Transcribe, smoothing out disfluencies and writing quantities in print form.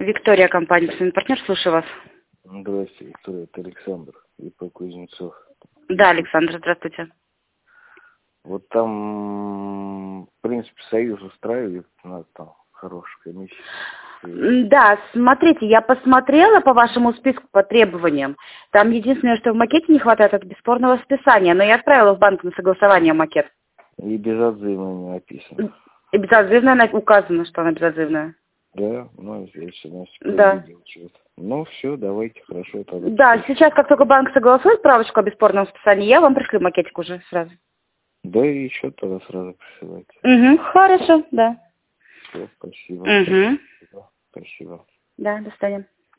Виктория, компания «Свин партнер», слушаю вас. Здравствуйте, Виктория, это Александр, ИП Кузнецов. Да, Александр, здравствуйте. Вот там, в принципе, союз устраивает, надо там хорошая комиссия. Да, смотрите, я посмотрела по вашему списку по требованиям. Там единственное, что в макете не хватает, это бесспорного списания, но я отправила в банк на согласование макет. И безотзывно не написано. И безотзывная указано, что она безотзывная. Да, ну, здесь у нас Да. видео что-то. Ну, все, давайте, хорошо. Тогда. Да, сейчас, как только банк согласует справочку о бесспорном списании, я вам пришлю макетик уже сразу. Да, и еще тогда сразу присылайте. Угу, хорошо, да. Все, спасибо. Угу. Спасибо. Да, до свидания.